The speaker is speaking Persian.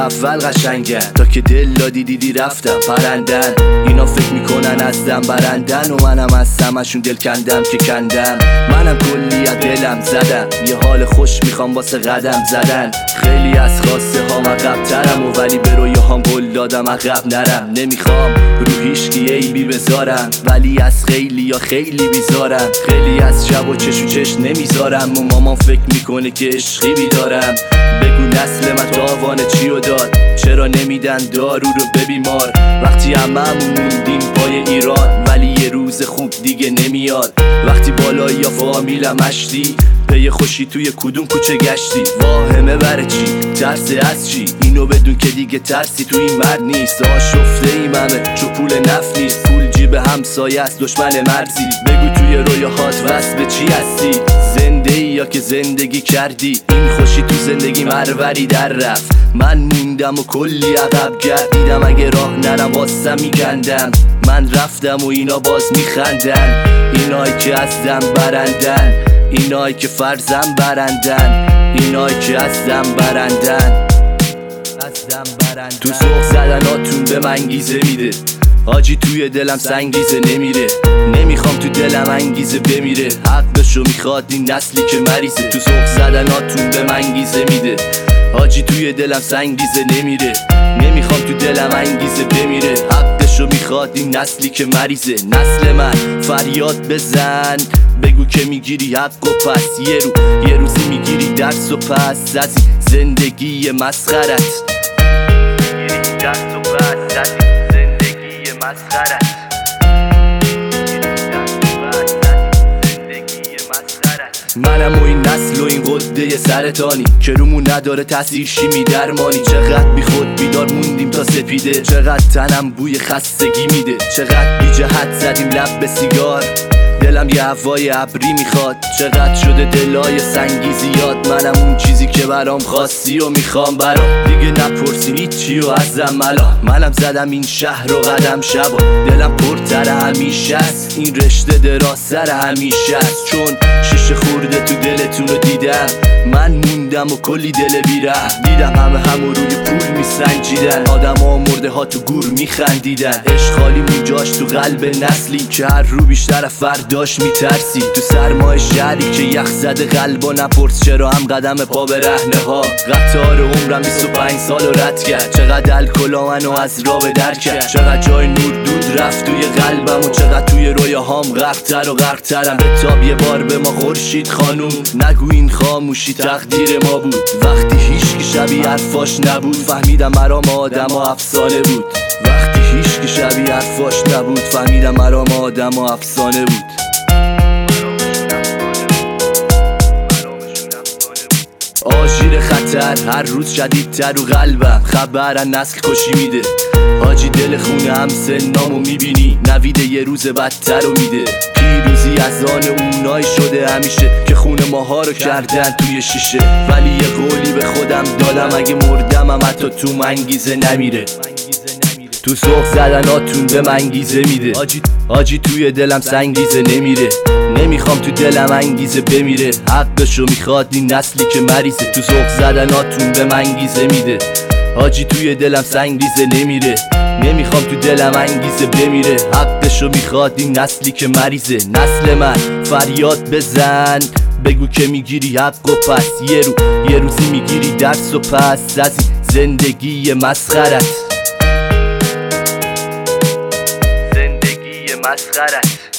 اول قشنگن، تا که دل دادی دیدی رفتم پرندن. اینا فکر میکنن از دم برندن و منم از سمشون دل کندم که کندم. منم کلی از دلم زدم، یه حال خوش میخوام واسه قدم زدن. خیلی از خواسته هام عقب ترم و ولی به رویاهام قول دادم عقب نرم. نمیخوام رو هیچکی عیبی بذارم ولی از خیلی یا خیلی بیزارم. خیلی از شب و چش و چش نمیذارم و مامان فکر میکنه که عشقی بیدارم. بگو نسل من تاوان چیو داد، چرا نمیدن دارو رو به بیمار؟ وقتی هممون موندیم پای ایران ولی یه روز خوب دیگه نمیاد. وقتی بالایی یا فامیلم اشتی، پی خوشی توی کدوم کوچه گشتی؟ واهمه بره چی؟ ترس از چی؟ اینو بدون که دیگه ترسی تو این مرد نیست. آشفته ایم همه چو پول نفت نیست، پول جیب همسایه است دشمن مرزی. بگو توی رویاهات وصل به چی هستی؟ زنده ای یا که زندگی کردی؟ این خوشی تو زندگی مروری در رفت، من موندم و کلی عقب گردیدم. اگه راه نرم واسه میگندم، من رفتم و اینا باز میخندن. اینایی که از دم برندن، اینایی که فرزم برندن، اینایی که از دم برندن. تو سوق زدناتون به من انگیزه میده، حاجی توی دلم سنگیزه نمیره. نمیخوام تو دلم انگیزه بمیره، حقشو میخواد این نسلی که مریضه. تو سوق زدناتون به من انگیزه میده، حاجی توی دلم سنگیزه نمیره. نمیخوام تو دلم انگیزه بمیره، حقشو میخواد این نسلی که مریضه. نسل من فریاد بزن، بگو که میگیری حق و پس یه روزی میگیری درس و پس از زندگی مسخرت. میگیری درس و پس از زندگی مسخرت. منم و این نسل و این قده سرطانی که رومون نداره تاثیر شیمی درمانی. چقدر بی خود بیدار موندیم تا سپیده، چقدر تنم بوی خستگی میده. چقدر بی جهت زدیم لب به سیگار، دلم یه هوای ابری میخواد. چقدر شده دلای سنگی زیاد، منم اون چیزی که برام خواستی و میخوام برام. دیگه نپرسین هیچی و ازم الان، منم زدم این شهر و قدم شبا. دلم پرتر همیشه است، این رشته دراز سر همیشه است. چون شیشه خورده تو دلتون رو دیدم، من موندم و کلی دل بیره. دیدم همه روی پول میسنجیدن، آدم ها مرده ها تو گور میخندیدن. عشق خالی مونجاش تو قلب نسلی که هر رو بیشتر فرداش میترسی. تو سرمای شهری که یخ زده قلبا، نپرس چرا هم قدم پا به رهنه ها. قطار عمرم 25 سال رو رد کرد، چقدر الکلا منو از راه به در کرد. چقدر جای نور دود رفت توی قلبم و چقدر توی رویاهام غرق‌تر و غرق‌ترم. بتاب یه بار به ما خورشید خانوم، نگو این خاموشی تقدیر ما بود. وقتی هیچکی شبیه حرفاش نبود، فهمیدم مرام آدم و افسانه بود. وقتی هیچکی شبیه حرفاش نبود، فهمیدم مرام آدم و افسانه بود. آژیر خطر هر روز شدیدتر رو قلبم، خبر نسل کشی میده. حاجی دل خونه هم سنامو میبینی، نویده یه روز بدتر رو میده. پیروزی از آن اونایی شده همیشه که خونه ماها رو کردن توی شیشه. ولی یه قولی به خودم دادم، اگه مردم هم حتی تو منگیزه نمیره. تو سوق زدناتون به منگیزه میده، حاجی توی دلم سنگیزه نمیره. نمیخوام تو دلم انگیزه بمیره، حقشو میخواد این نسلی که مریضه. تو سوق زدناتون به منگیزه میده، حاجی توی دلم سنگیزه نمیره. نمیخوام تو دلم انگیزه بمیره، حقشو میخواد این نسلی که مریضه. نسل من فریاد بزن، بگو که میگیری حق و پس یه روزی میگیری درس و پس از زندگی مسخرت. زندگی مسخرت.